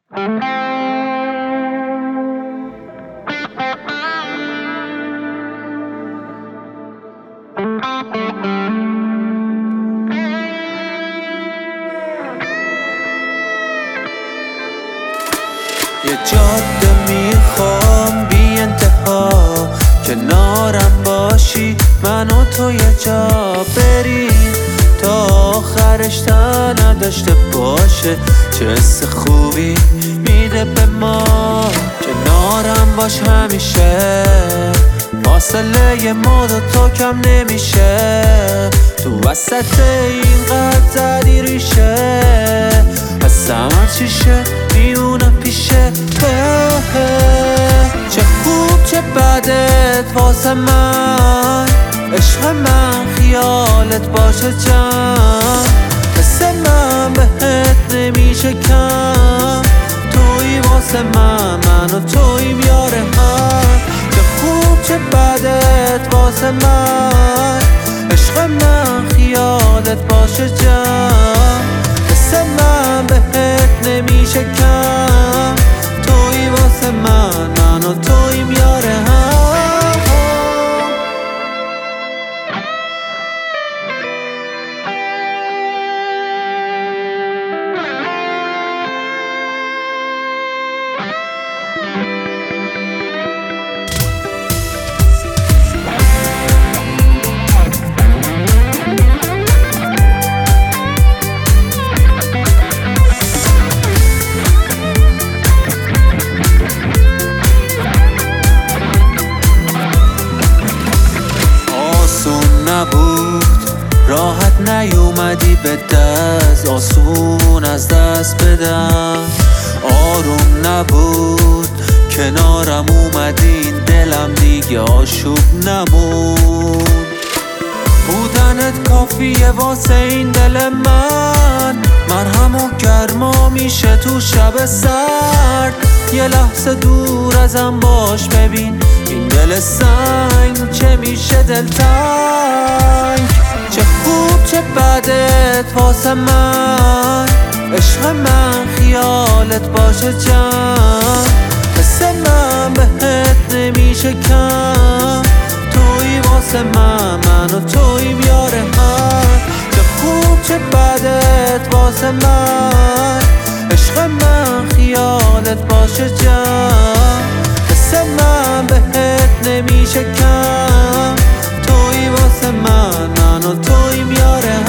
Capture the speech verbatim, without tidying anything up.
یه جاده میخوام بی انتها، کنارم باشی من و تو یه جا بریم تا آخرش تا نداشته باشه. چه حس خوبی میده به ما، کنارم باش همیشه، فاصله ما دو تا کم نمیشه. تو وسط اینقدر زدی ریشه، حسم هر چیشه میونم پیشه. چه خوب چه بدت واسه من، عشق من خیالت باشه جان. حس من بهت نمیشه کم، توی واسه من، من و تویم یار هم. چه خوب چه بدت واسه من، عشق من خیالت باشه جان. حس من بهت نمیشه کم، توی واسه من، من و تویم یار هم. نبود راحت نیومدی به دست، آسون از دست بدم. آروم نبود کنارم اومدی، دلم دیگه آشوب نمون. بودنت کافیه واسه این دل من، مرهم و گرما میشه تو شب سرد. یه لحظه دور ازم باش ببین این دل سنگ چه میشه دلتنگ. چه خوب چه بدت واسه من، عشق من خیالت باشه جان. حس من بهت نمیشه کم، توی واسه من، من و تویم یار هم. چه خوب چه بدت واسه من، عشق من خیالت باشه جان. حس من بهت نمیشه کم، توی واسه من، من و تویم یار هم.